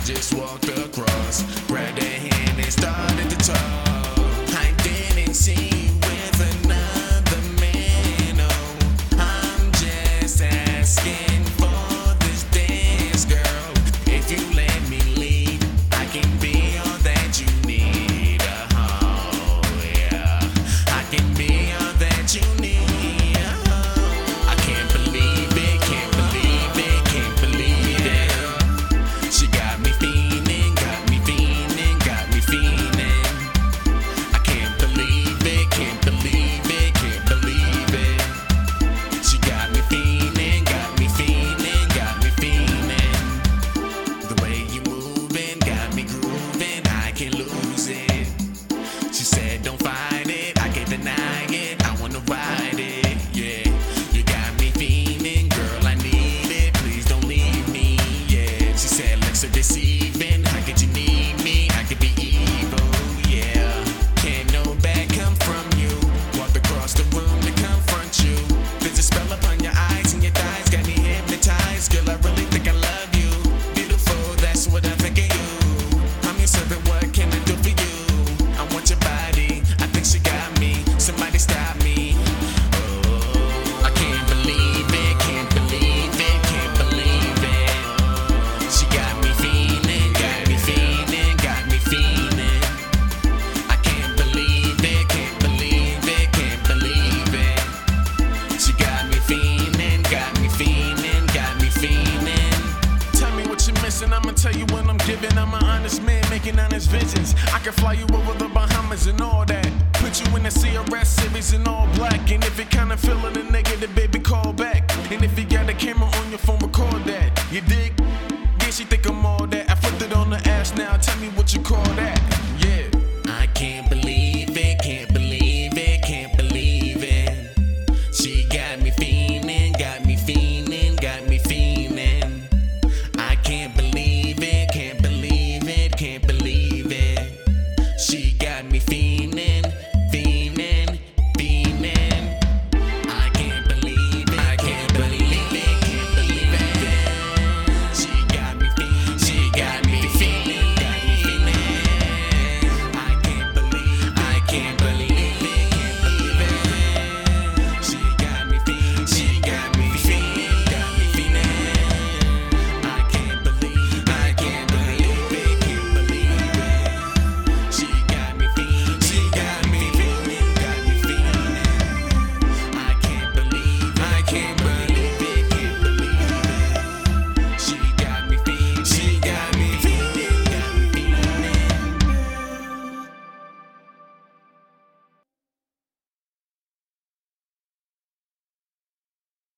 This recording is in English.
just walked across, grabbed her hand and started to talk. I didn't see you with another man, oh, I'm just asking for this dance, girl. If you let me lead, I can be all that you need, oh yeah, I can be all that you need. I can't believe it, can't believe it, can't believe it. She got me fiending, got me fiending, got me fiending. I can't believe it, can't believe it, can't believe it. She got me fiending, got me fiending, got me fiending. The way you moving got me grooving, I can't lose it. She said don't fight it, I can't deny it, I wanna ride it, yeah. You got me fiending, girl, I need it, please don't leave me, yeah. She said looks so deceiving, how could you need me, I could be evil, yeah. Can't no bad come from you, walked across the room to confront you. There's a spell upon your eyes and your thighs, got me hypnotized, girl, I really think I love you. Beautiful, that's what I think of you. I'm your servant, what can I do for you? I want your body, I think she got me, somebody stop me. Oh, I can't believe it, can't believe it, can't believe it. She got me fiending, got me fiending, got me fiending. I can't believe it, can't believe it, can't believe it. She got me fiending, got me fiending, got me fiending. Tell me what you're missing, I'ma tell you what I'm giving. I'm an honest man making honest visions. I can fly you over the Bahamas and all that. Put you in the CRS series in all black. And if you kinda feeling the negative, baby, call back. And if you got a camera on your phone, record that. You dig? Yeah, she think I'm all that. I flipped it on the ass now. Tell me what you call that.